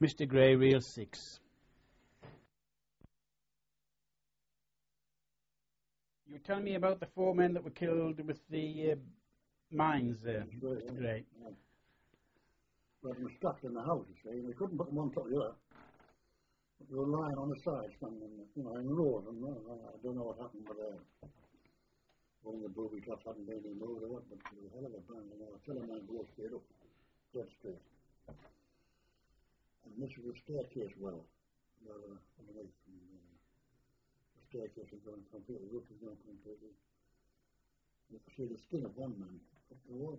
Mr. Gray, reel 6. You were telling me about the 4 men that were killed with the mines there, Mr. Gray. Yeah. Well, they were stuck in the house, you see, and they couldn't put them on top of the other. But they were lying on the side, standing in the road, and I don't know what happened, but one of the booby traps hadn't been removed or what, but it was a hell of a bang, I tell a man go straight up, dead straight. And this was a staircase well, underneath, and the staircase had gone completely, the roof had gone completely. You could see the skin of one man up the wall.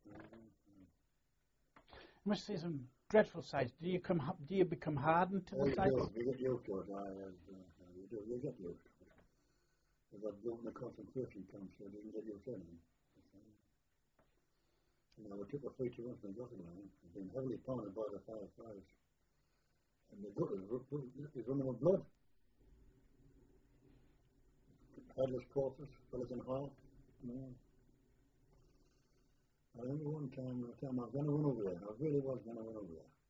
You must see some dreadful sights. Do you become hardened to the sight? You get used to it. You get used to it. Because I've built in a concentration camp, so I didn't get used to anything. We took a feature once in the gutter line. We've been heavily pounded by the fireflies. And the gutter is running with blood. Headless corpses, fellas in half. I remember one time I was going to run over there. I really was going to run over there.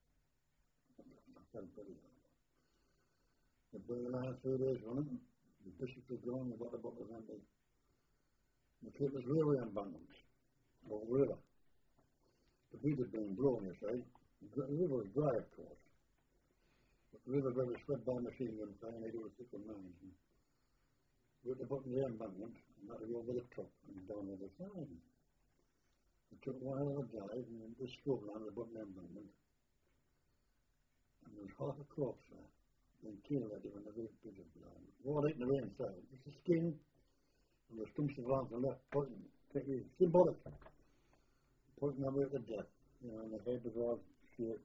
I felt pretty bad. But the last 2 days running, the bishops were gone, the water bucket was empty. The keepers railway embankments over the river. The beat had been blown, you see. The river was dry, of course. But the river was swept by machine gun fire, and they do a 6 and 9s. We had to put in the embankment, and that would go over the top and down the other side. It took one hell of a dive, and this struggle on the bottom embankment. And there was half a corpse there. Then killed at it when the very bit of blood. All eaten away inside. It's the skin, and the stumps of arms and left, pointing, symbolic. Pointing away at the death. And the head was all shaped.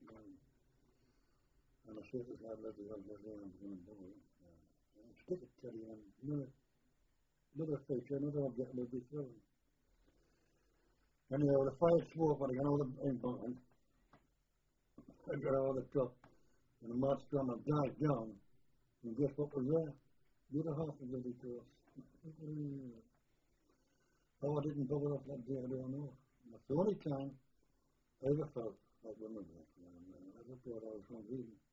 And the shape was like the arms going to bore. Stick it, Teddy, and another feature, another object will be thrown. Anyhow, the fire smoke when I got all the embankment, I got all the top, and the marched down and dived down, and guess what was there? The other half of the bloody course. How I didn't bother up that day, I don't know. That's the only time I ever felt like running back. I just thought I was going to read.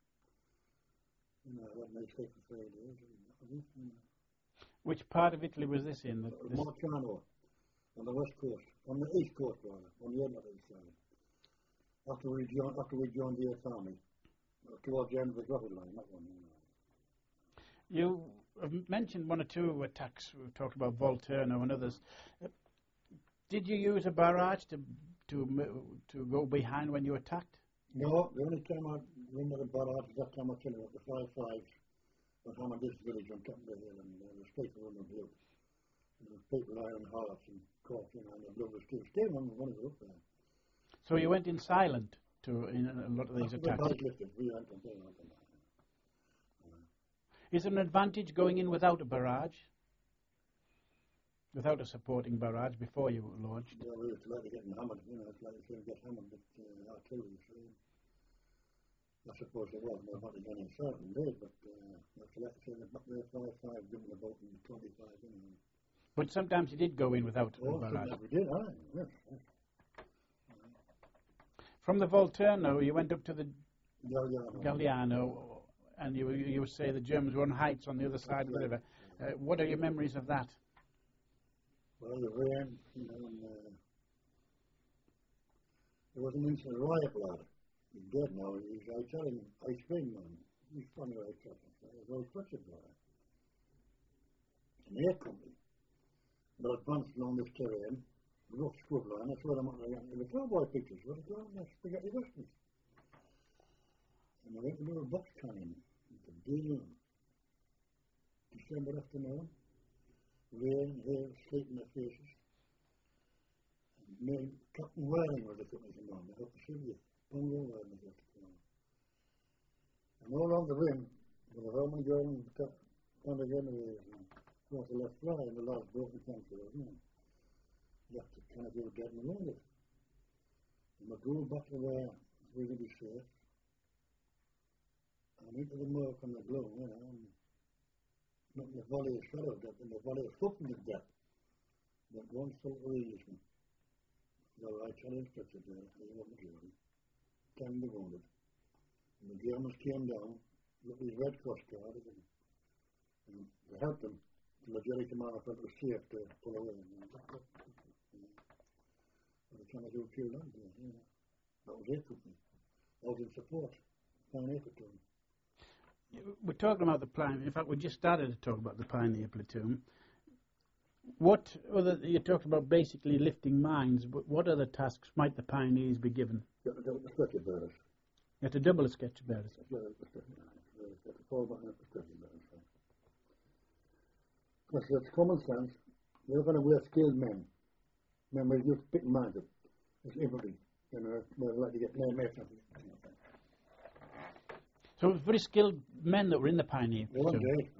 I had my sleep for 3 days. Which part of Italy was this in? Marciano, on the west coast, on the east coast rather, on the other side. After we joined the US Army, towards the end of the dotted line, that one. You have mentioned 1 or 2 attacks. We've talked about Volturno and others. Did you use a barrage to go behind when you attacked? No, the only time I went with a barrage was that time I tell you what the 5-5s was on this village on top of the hill, and there was people on the hill. There was people lying in hearts and coughing, and the blood was still on one of them up there. So you went in silent in a lot of these attacks? Is there an advantage going in without a barrage? Without a supporting barrage before you launched? Well, we were like getting hammered, it's like you get hammered with artillery, so I suppose there was no advantage on in certain days, but that's like saying the 5-5 jumping about in 25, But sometimes you did go in without a barrage? We did, yes. From the Volturno, you went up to the Galliano, and you say the Germans were on heights on the other side of the river. What are your memories of that? Well, the rain, and there was an instant riot lad. He's dead now. He's Italian ice cream man. He's funny like that. He was all such a guy. An air company. But advanced along this terrain, rough scrub line, that's where I'm in the cowboy pictures, what they call them, spaghetti westerns. And I went to do a box cannon into Dean. December afternoon. Rain, hail, sleet in their faces. And Captain Waring was the company's commander. I hope to see you. Bungo Waring was the commander. And all around the rim, there was a Roman girl and found again across the left fly in the last broken country, wasn't it? Left to kind of go dead and wounded. And we go back to where we could be safe. And into the murk and the gloom, and not in the valley of shadow death, in the valley of fucking death. But one sort of Englishman. The right hand inspector there, he wasn't majority. 10 wounded. And the Germans came down, looked at his Red Cross card, and they helped him. The Jerry Kamara felt it was safe to pull away. But the Chinese were killed on there. Yeah. That was it with me. I was in support. Pioneer platoon. We're talking about the Pioneer. In fact, we just started to talk about the Pioneer platoon. What other, you talked about basically lifting mines, but what other tasks might the Pioneers be given? The stretcher bearers. You had to double a stretcher bearers. Because it's common sense. We're going to wear skilled men. Men with just picking mines up. It's infantry. You know, we're like to get named mates. So it was very skilled men that were in the Pioneer One platoon. day,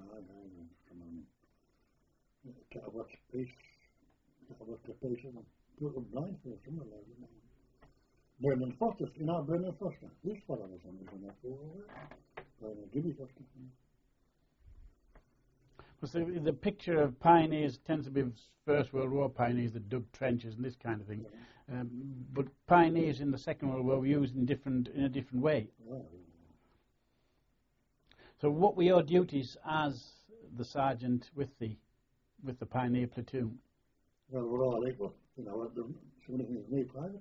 what's peace? What's the peace? Put a blindfold somewhere like that. Brendan Foster, you know Brendan Foster? This fellow was on that for Jimmy Foster. Well, so the picture of pioneers tends to be First World War pioneers that dug trenches and this kind of thing. Yeah. But pioneers in the Second World War were used in a different way. Yeah. So what were your duties as the sergeant with the Pioneer platoon? Well, we're all equal. You know, so many things me privates.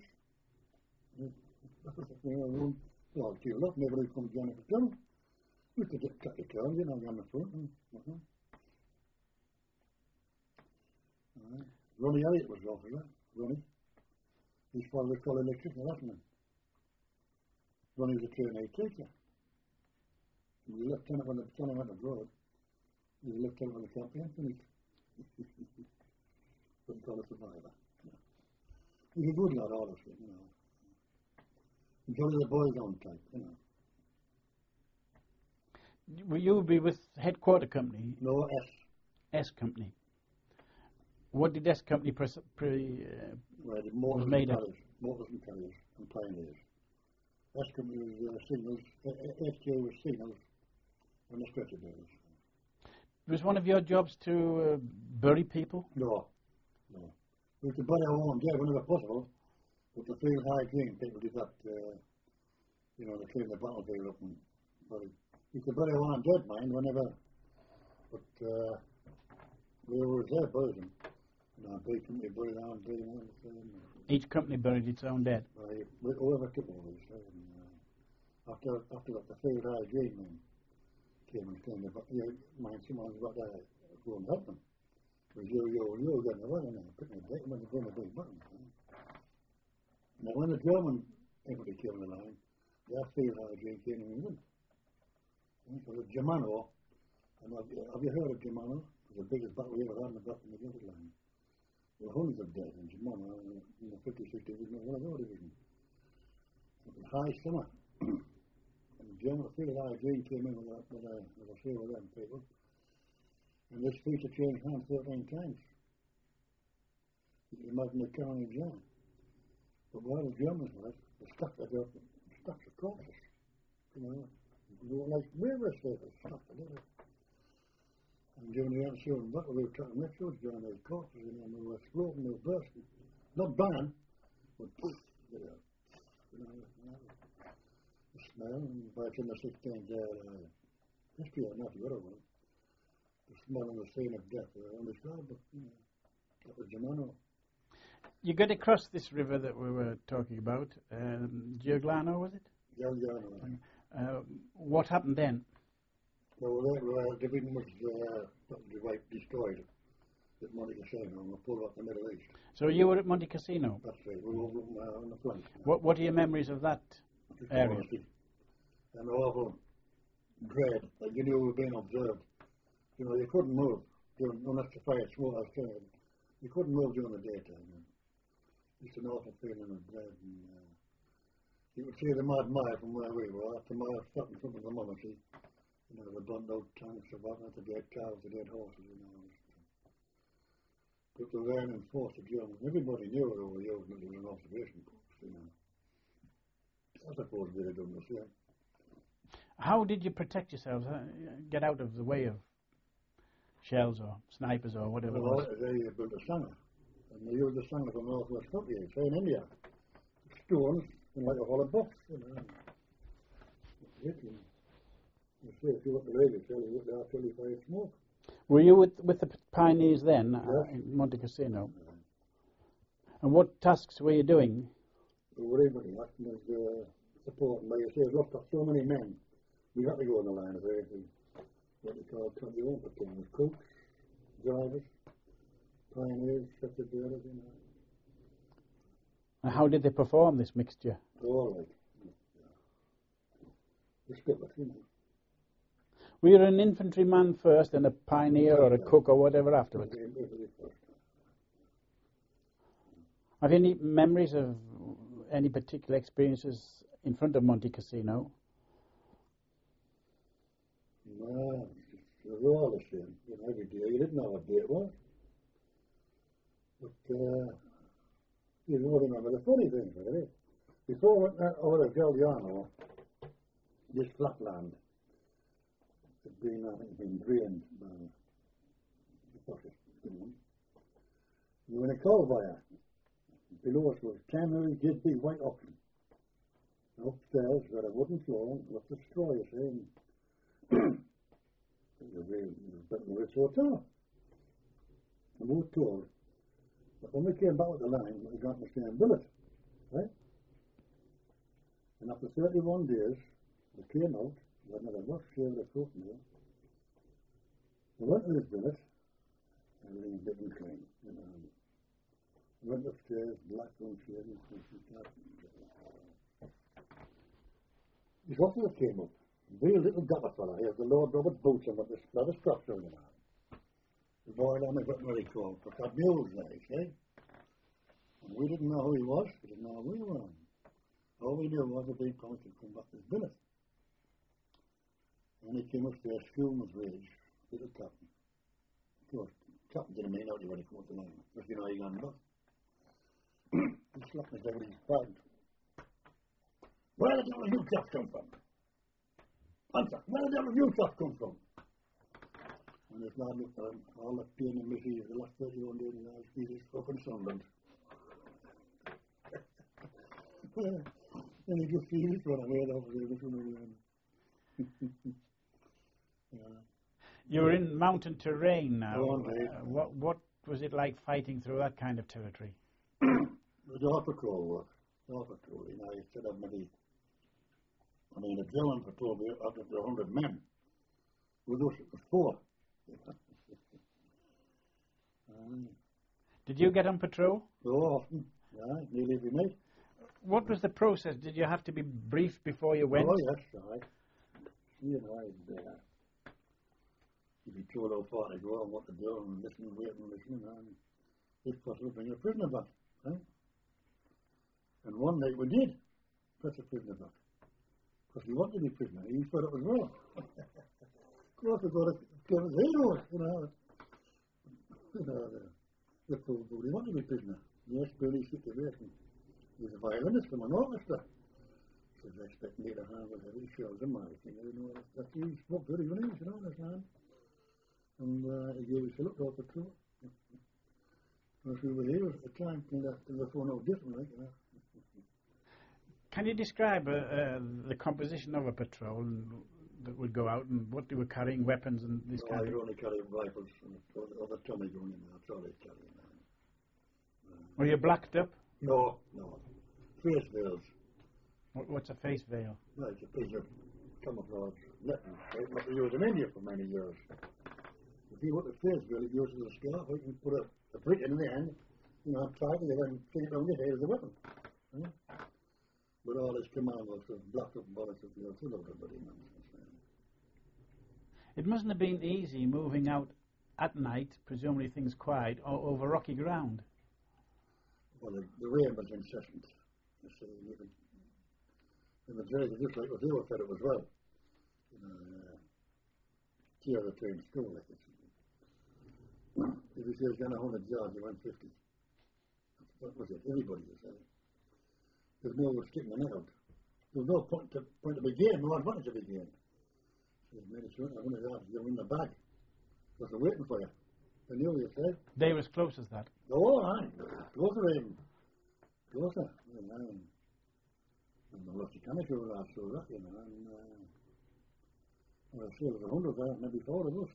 Well, queued up, nobody comes down the platoon. We could just cut the turn, you know, on the front and whatnot. Ronnie Elliott was the officer. Ronnie. His father was called electrician, wasn't he? Ronnie was a trainee teacher. He was a lieutenant when the battalion went abroad. He was a lieutenant when the campaign finished. Couldn't call a survivor. Yeah. He was a good lad, all of it, you know. Jolly the boys on type, you know. Will you be with Headquarter Company? No, S. S Company. What did S Company was made of? Motors and carriers and pioneers. S Company was signals, SJ was signals and the stretcher bearers. Was one of your jobs to bury people? No. We could bury our own dead whenever possible, but the field hygiene people did that, you know, they clean the battlefield up and bury. We could bury our own dead, mind, whenever, but we were there burying them. You know, B Company buried our own dead. Each company buried its own dead? Whoever took all these. After that, the field hygiene men came and cleaned the battlefield. Mind, someone's got to go and help them. Because you're getting away and they're putting a date when they're doing a big button. Now, when the German infantry came in the line, their field hygiene came in England. So the Germano, and have you heard of Germano? It's the biggest battle we ever had in the Atlantic line. There were hundreds of dead in Germano in the 56th Division, one of our division. It was high summer. And the German field hygiene came in with a few of them people. And this feature changed hands 13 times. You can imagine the carnage there. But where the Germans were, they stuck of corpses. You know, they were like river safers, stuck together. And during the ensuing battle, we were cutting rituals during those corpses, and they were exploding, they were bursting. Not bang, but poof, you know, the smell, and by the 16th day, history or not the other one. The smell and the scene of death were undescribable, but, you know, that was Germano. You got across this river that we were talking about, Gioglano, was it? Gioglano. What happened then? Well, the division was destroyed at Monte Cassino, and we pulled up the Middle East. So you were at Monte Cassino? That's right, we were on the flank. What are your memories of that area? And awful dread, like you knew we were being observed. You know, you couldn't move unless the fire smoke outside. You couldn't move during the daytime. It's an awful feeling of dread. And, you could see the Mad Mile from where we were. After Mile stopped in front of the monarchy, you know, the burned out tanks of that, the dead cows, the dead horses, you know. But the rain and force of Germans, everybody knew they were using it as an observation post, you know. I suppose they'd have done the same. How did you protect yourselves? Get out of the way of shells or snipers or whatever? Well, they built a Sanger. And they used the Sanger from Northwest Country, say in India. Stones, and like a hollow box, you know. it. And you see, if you look at the radio, tell you what they are till you find smoke. Were you with the pioneers then Yes. in Monte Cassino? And what tasks were you doing? We were able to act as support. And like I say, I've looked at so many men. We had to go on the line of everything. What they call 21 percent with cooks, drivers, pioneers, secretaries, you know. And how did they perform this mixture? All right. Just get it, you know. Were you an infantryman first and a pioneer or a cook or whatever afterwards? Everybody first. Have you any memories of any particular experiences in front of Monte Cassino? No, it was all the same. You know, every day you didn't know what day it was. But you know, remember the funny thing, really. Before we went over to Galliano, this flatland had been, I think, been drained by the fascists. You were in a coal fire. Below us was 10 really good big white oxen. And upstairs, got a wooden floor, lots of straw, you see, and it was a rich hotel. And we were told that when we came back with the line, we got the same billet, right? And after 31 days, we came out, we had another wash, shaved the foot in there. We went to this billet, everything's big and clean, you know. We went upstairs, black room shaving, this officer came up. Real little gaffer fella. He has the Lord Robert boots on with the splatter straps on him. The boy on his what he called, but that mules there, you see. And we didn't know who he was, we didn't know who we were. All we knew was that they promised to come back to his billet. And he came upstairs, schoolman's wage, little captain. Of course, captain didn't mean out when he come up the line. Just you know, he got back. He slapped me down with his bag. Where the devil have you chaps come from? Answer, where the devil have you chaps come from? And this lad looked at him, all that pain and misery of the last 31 days in his feet is fucking sunburnt. And he just sees this one away over there, this one again. You were in mountain terrain now. Oh, indeed. What was it like fighting through that kind of territory? It was all patrol work. All patrol. You know, you set up maybe, I mean, a drilling patrol up to 100 men. With us, it was 4. Did you get on patrol? So often, yeah, nearly every night. What was the process? Did you have to be briefed before you went? Oh, yes, right. You know, you'd be told how far to go and what to do and listen and wait and listen, and if possible, bring a prisoner back. Right? And one night we did press a prisoner back. Because we wanted to be prisoner. He fed up as well. Of course, we've got to give us heroes, you know. The poor booty wanted to be prisoner. Yes, Billy situation. He was a violinist from an orchestra. So they expect me to have a heavy shells in my thing. You know, that he spoke good English, you know, understand? And he gave us a look out the tour. Because we were heroes at the time, and the phone out differently, you know. Can you describe the composition of a patrol that would go out and what they were carrying, weapons and this kind of thing? I only carry rifles and other Tommy gun in there. That's all they carry. Were you blacked up? No. Face veils. What's a face veil? No, it's a piece of camouflage weapon. What they used in India for many years. If you want a face veil, it uses a scarf. You can put a brick in the end, you know, tight it and stick it on your head as a weapon. Right? But all this commanders of blacked up bullets of the full of everybody nonsense. It mustn't have been easy moving out at night, presumably things quiet, or over rocky ground. Well, the rain was incessant. You see, in the days, just like what they were fed up as well. You know, tear the train school, like this. If you say it's going 100 yards, you went 50. What was it? Everybody was saying. There's no one sticking the net out. There's no point to begin, no advantage to begin. So they made it sure 100 yards, you're in the bag. Because they're waiting for you. They knew you said. They were as close as that. Oh, aye. Closer even. Closer. And the rusty canister was after that, you know, and well, I say there was 100 there, maybe 4 of us,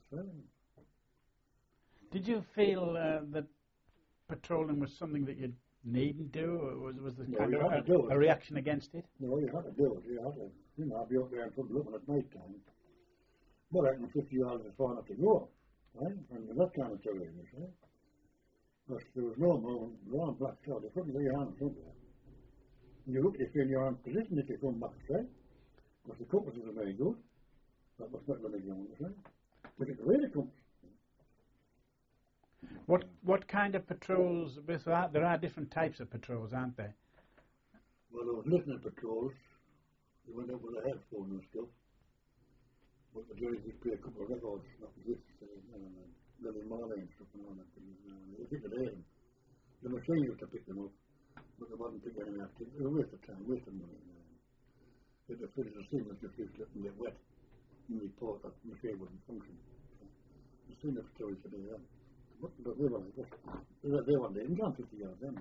Did you feel that patrolling was something that you needn't do, or was there No, kind you of had to do it. a reaction against it? No, you had to do it, you had to. You know, I'd be up there and looking at night time. But I can 50 yards is far enough to go, right? And that kind of terrain, you see. Because there was no movement, around black cloud, you couldn't lay your hand in front of you. And you look if you're in your own position if you come back, right? Because the compass isn't very good. That was not going to go on, right? Look at the way it comes. What kind of patrols with that? There are different types of patrols, aren't there? Well, there was listening patrols. You went up with a headphone and stuff. But the jury would play a couple of records, not this, Lily Marley and stuff and all that. You think of them. The machine used to pick them up, but they wasn't picking them up. It was a waste of time, waste of money. If the finish the steam was just used to get wet, and report that the machine wouldn't function. The steam patrols today, but they were like this. They weren't even gone 50 yards then.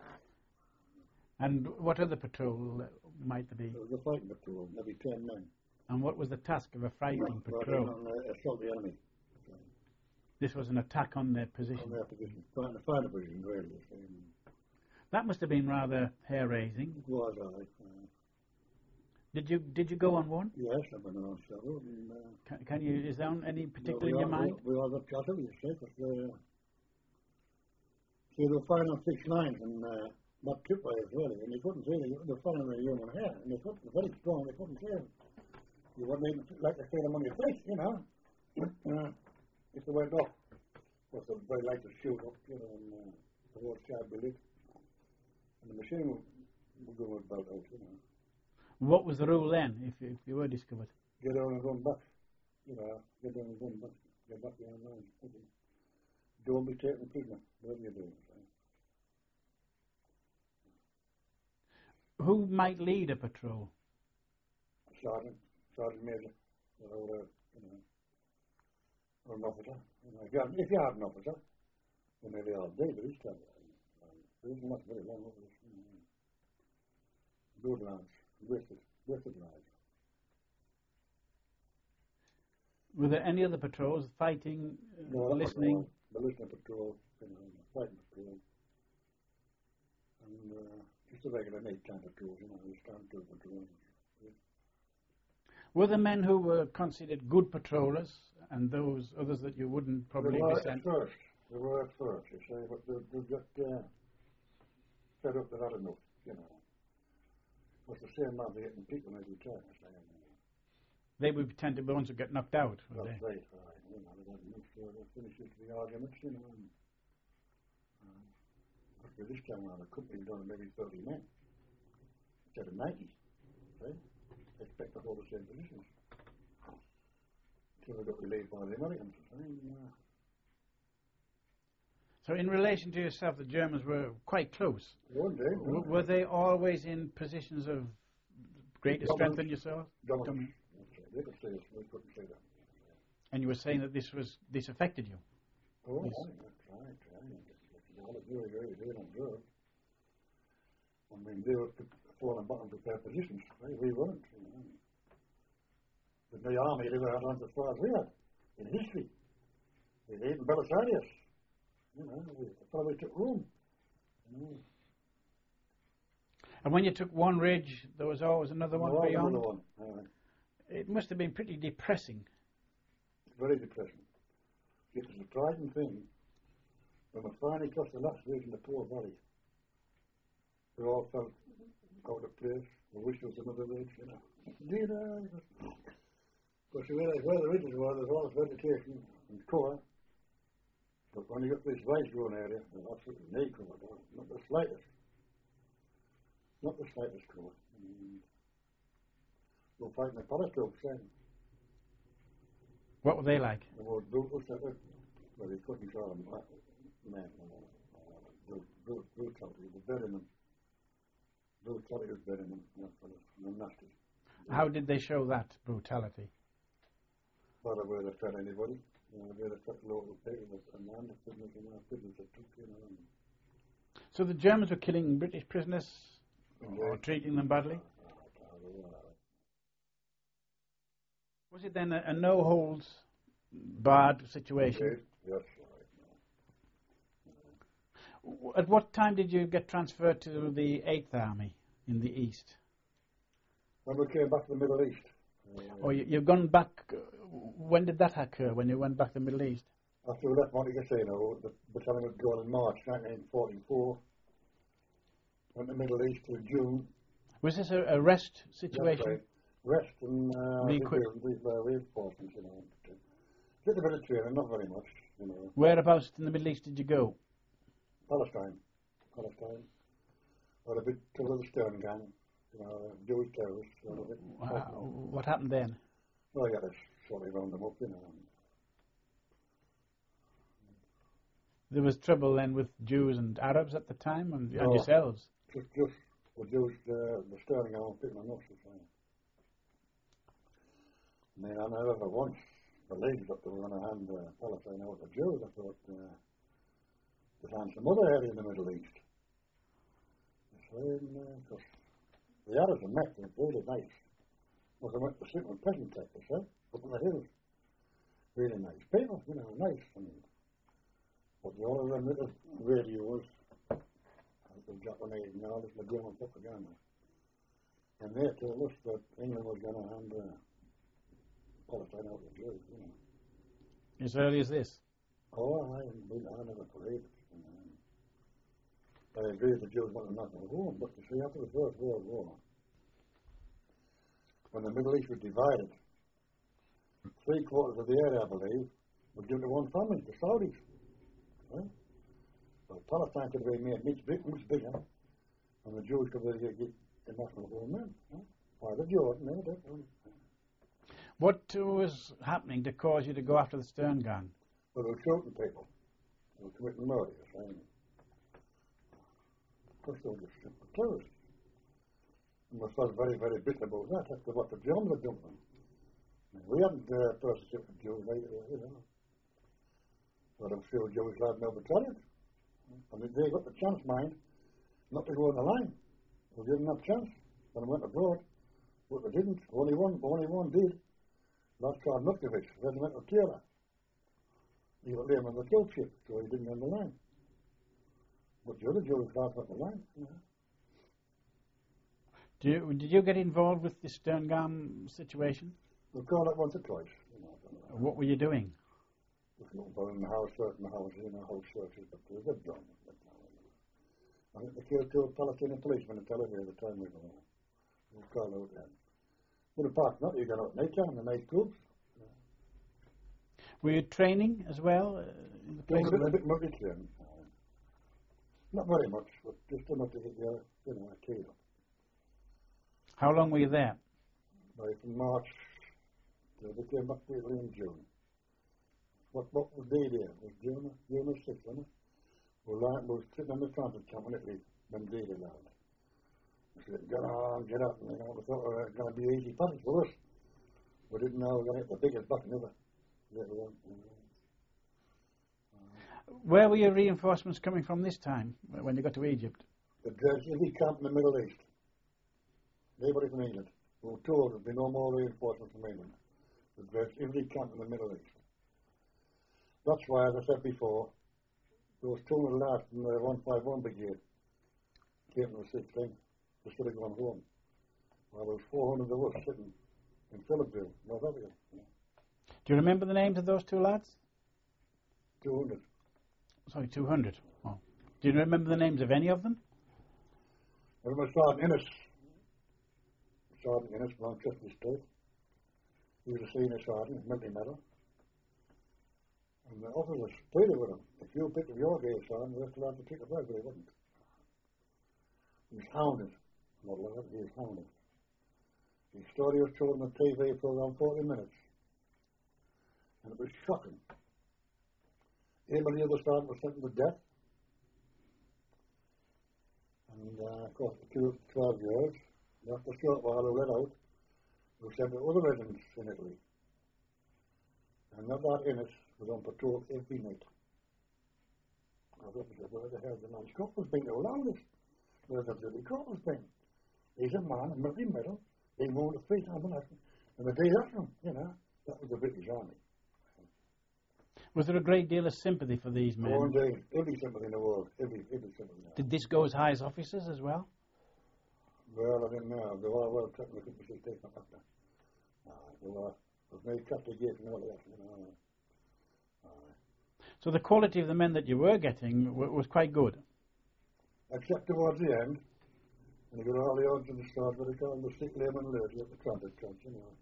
And what other patrol might there be? There was a fighting patrol, maybe 10 men. And what was the task of a fighting patrol? Assault the enemy. This was an attack on their position. On their position. Find the position, really. That must have been rather hair-raising. It was, Did you go on one? Yes, I've been on several. Can you? Is there any particular in your mind? We all got cattle, you see, because they were firing on 6 lines and not tripwires, really, and you couldn't see them. They were firing with a human hair, and they were very strong, they couldn't see them. You wouldn't even like to see them on your face, you know. If they went off, was they very like to shoot up, you know, and the whole sky be lit. And the machine would go about out, you know. What was the rule then, if you were discovered? Get on and run back, you know, get on and run back, get back behind line. Don't be taken prisoner, whatever you're doing. Who might lead a patrol? Sergeant major, or you know, or an officer. You know, if you had an officer, then maybe all day, but this time, there isn't much very long over this. Good lads, wasted lads. Were there any other patrols, fighting, listening? The listening patrol, you know, the fighting patrol, and just a regular nighttime patrol, you know, the stand-to patrol. Were there men who were considered good patrollers, and those others that you wouldn't probably be sent? They were at first, you say, but they got fed up that had enough, you know. It was the same man, they getting people every time, you say. They would tend to be the ones who get knocked out, would That's they? right, you know, they got enough, so they finished the arguments, you know, and after this time around, the company done maybe 30 men, instead of 90, right? Expect to hold the same positions. Until they got relieved by the Americans. So in relation to yourself, the Germans were quite close. One day. Were they always in positions of greater strength than yourself? Dominance. They could say this, we couldn't say that. And you were saying that this affected you? Oh, yes. That's right. Very good. I mean, they were falling bottom to their positions. Right? We weren't. You know. In the army, they were on as far as we had in history. They even Belisarius. You know, they probably took room. You know. And when you took one ridge, there was always another one beyond? Another one. It must have been pretty depressing. Very depressing. It was a surprising thing when we finally crossed the last ridge in the Poor Valley. We all felt out of place. We wished there was another ridge, you know. Because you realise where the ridges were, there's all this vegetation and cover. But when you get this rice-grown area, there's absolutely no cover at all. Not the slightest. Not the slightest cover. We're fighting the Palestinians then. What were they like? The word brutal, well, they couldn't call them men. Brutality, the burying them. Brutality was burying them, and nasty. How did they show that brutality? By the way they fed anybody. The way they fed local people, and the prisoners that took, you know. So the Germans were killing British prisoners or treating them badly? Was it then a no-holds barred situation? Yes. At what time did you get transferred to the 8th Army in the East? When we came back to the Middle East. You've gone back. When did that occur? When you went back to the Middle East? After we left Monte Cassino, the battalion was gone in March 1944. Went to the Middle East in June. Was this a rest situation? Right. Rest and reinforcements, you know. Did a bit of training, not very much, you know. Whereabouts in the Middle East did you go? Palestine. Or a bit to the Stern gang, you know, Jewish terrorists. You know, what happened then? Oh, yeah, they sort of round them up, you know. There was trouble then with Jews and Arabs at the time, and yourselves? Just the Jews, the Stern gang, picking them up, I mean, I never once believed that they were going to hand Palestine out to Jews. I thought they'd hand some other area in the Middle East. Because the Arabs and Mecca were really nice. Well, they went to sit with peasant tech, they said, up in the hills. Really nice people, you know, nice. But the other little radios, like the Japanese and all this, the German propaganda. And they told us that England was going to hand Palestine out to Jews, you know. As early as this? Oh, I never believed it. I agree the Jews wanted not to go home, but you see, after the First World War, when the Middle East was divided, 3/4 of the area, I believe, was given to one family, the Saudis. Right? So Palestine could have been made much bigger, and the Jews could have get a national home then. By the Jordan, they did. What was happening to cause you to go after the Stern gang? Well, they were shooting people. They were committing murder, you're saying. Of course, they were just simple terrorists. And we felt very, very bitter about that after what the Germans had done to them. We hadn't persecuted Jews, you know. But I'm sure Jews had no battalion. I mean, they got the chance, mind, not to go on the line. They didn't have a chance when they went abroad. But they didn't. Only one did. That's called Nutkovich, regimental tailor. He got lame on the kill ship, so he didn't on the line. But the other Jews got on the line. Yeah. Did you get involved with the Stern gang situation? We called it once or twice. You know, what were you doing? In the house, certain houses, you know, house searches, but they were good done. I think they killed 2 Palestinian policemen in Tel Aviv at the time we were there. We called out then. But apart from that, you got out night time in the night clubs. Were you training as well? In the place a bit multi-training. Not very much, but just enough to get your, you know, a key up. How long were you there? Right, from March till they came back to Italy in June. What was the day? It was June the 6th, wasn't it? We were sitting in the transit camp in Italy when they did that. We said, get up, and you know, we thought it was going to be easy passage for us. We didn't know we were going to hit the biggest button ever. Where were your reinforcements coming from this time, when you got to Egypt? The Dredge Ivy camp in the Middle East. Nobody from England. We were told there'd be no more reinforcements from England. The Dredge Ivy camp in the Middle East. That's why, as I said before, those 200 lads from the 151 Brigade came to the 16th. They should have gone home. Well, there was 400 of us sitting in Philipsville, North Africa. Yeah. Do you remember the names of those 2 lads? 200. Sorry, 200. Oh. Do you remember the names of any of them? I remember Sergeant Innes. Sergeant Innes from Chester State. He was a senior sergeant, military medal. And the officers pleaded with him. If you picked up your gay son, the rest will have to take a break, but he wouldn't. He was hounded. He was hounded. His story was told on the TV for around 40 minutes. And it was shocking. Him and the other sergeant was sentenced to death. And of course, for 12 years, after a short while, they let out. They were sent to other regiments in Italy. And that Innes was on patrol every night. I was said, where the hell the man's Scotland's been to allow this? Where's the bloody Scotland's been? He's a man, a military medal. He moved the 3 times and the day after him, you know. That was the British Army. Was there a great deal of sympathy for these men? Oh, indeed. Every sympathy in the world. Every sympathy in the world. Did this go as high as officers as well? Well, I didn't know. They were well taken. I think we should take them after. They were made trusted gates and all that, you know. So the quality of the men that you were getting was quite good? Except towards the end, when you got all the odds in the start, what they call them, the sick, lame and lurgy at the trumpet comes, you know.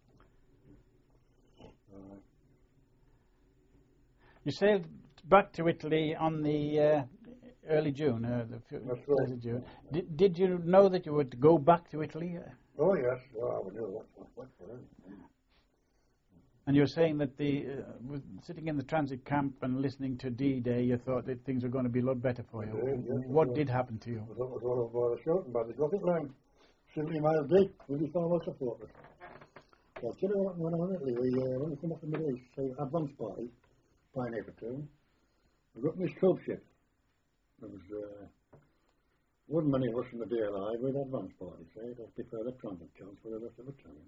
You sailed back to Italy on the early June, That's right. of June. Did you know that you would go back to Italy? Oh, yes. Well, I knew what for him. And you were saying that with sitting in the transit camp and listening to D-Day, you thought that things were going to be a lot better for you. Yes, what did happen to you? It was all over the short and by the Gothic line. 70 miles deep, 25 miles support. Well, tell you what, when I went to Italy, when we came up the Middle East, so advance party, Pioneer Platoon, we got in this club ship. There was, wasn't many of us in the day alive with advance party, say, they'd prefer the transit chance for the rest of the time.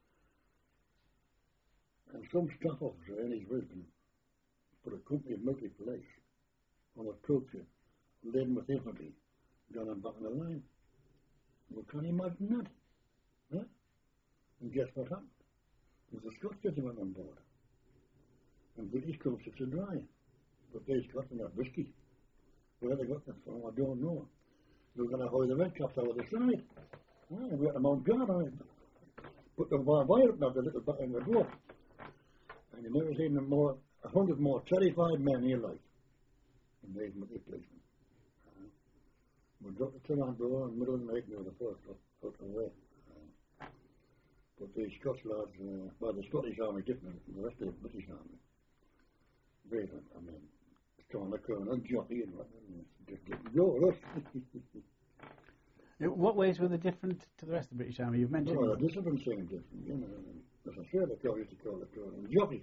And some staff officer in his wisdom put a company of military police on a troop ship laden with infantry down and back in the line. Well, can you imagine that? Huh? And guess what happened? There was a Scots gentleman on board. And British troop ships are dry. But they Scots are not whiskey. Where they got that from, I don't know. They were going to hoist the red caps over the side. And we had to mount guard on it. Put the wire up now, the little button in the door. And you never seen 100 more terrified men in your life. And they've met the policemen. We dropped the Toronto in the middle of the night near the first out away. But the Scots lads, well, the Scottish Army different from the rest of the British Army. Very good. I mean, strong the colonel, jockey and whatnot. Just getting go, look. What ways were they different to the rest of the British Army? You've mentioned. Well, the discipline seemed different, you know. As I said, the used to call the colonel jockey.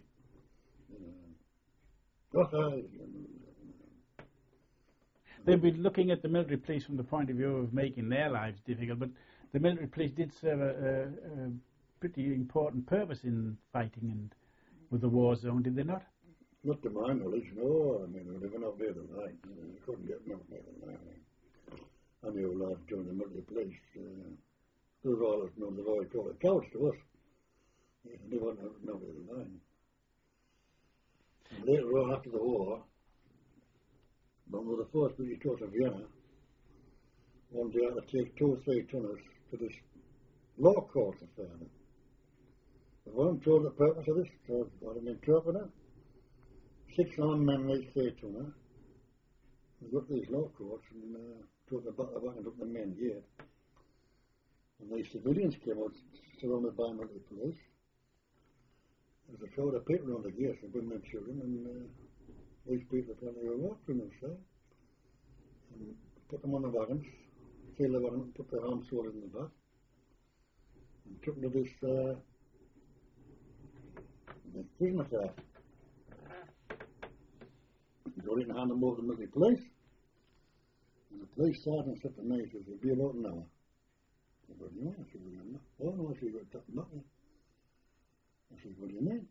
They'd be looking at the military police from the point of view of making their lives difficult, but the military police did serve a pretty important purpose in fighting and with the war zone, did they not? Not to my knowledge, no. I mean, they were not there the line. You couldn't get them out there the line. I knew a lad joined the military police. They were always known, they've always called it cowards to us. They weren't out there the line. And later on, after the war, when we were the first British troops in Vienna, one day I had to take 2 or 3 tonners to this law court in Vienna. I wasn't told the purpose of this, so I had an interpreter. 6 armed men each 3 tonner. We got to these law courts and took the back and took the main gate. And these civilians came out surrounded by military police. There was a crowd of people around the gate, the women and children, and these people apparently were war criminals, and put them on the wagons, filled the wagon, put their arms shoulders in the back, and took them to this prisoner car. Got in and handed them over to the military police. And the police sergeant said to me, he says, it'll be about an hour. I said, yeah, I said, remember. Oh, no, I said, you've got to talk about me. I said, what do you mean?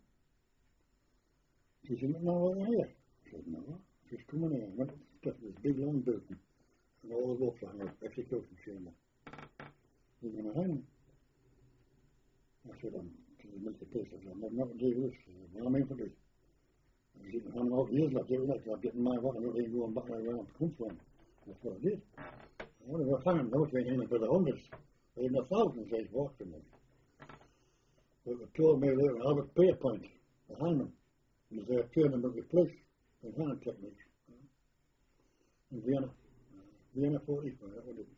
He said, no, why are you here? I said, no. I said, come on here. I went to this big long building, and all the ropes hung up, execution chamber. We're going to hang him. I said, to the military police, I said, I'm not going to do this. I'm infantry. I was even hanging out years left every night, I'm getting my wagon, not even going back around to come from. That's what I did. I only was hanging, I was hanging for the hundreds, or even the thousands they walked from me. But they told me later, Albert Pierpoint, the hangman, he was there training with the police in hanging techniques. In Vienna. Vienna 45, that was it.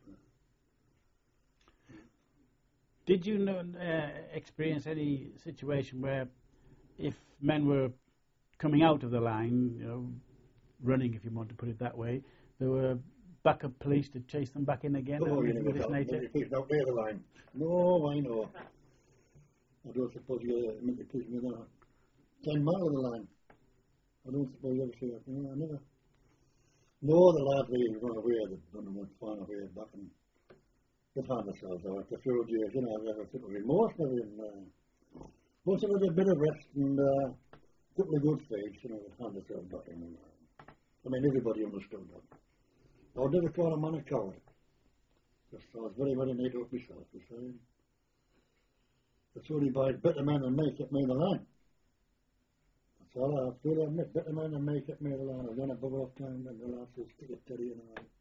Did you experience any situation where if men were coming out of the line, you know, running, if you want to put it that way, there were backup police to chase them back in again? Oh, you never got police out there the line. No, I know. I don't suppose you make the police me there. 10 miles of the line. I don't suppose you ever see that. No, I never. No, the lads they run away, they run away, flying away back and They found themselves out after a few days, you know, they were sort of emotional and once it was a bit of rest and a couple of good feeds, you know, they found themselves back in and I mean, everybody understood that. I would never call a man a coward. Just I was very, very neat up myself, you see. That's only by better men than me kept me in the line. That's all I have to admit, better men than me kept me in the line. I was on a bubble of time and the last was to get Teddy in the line.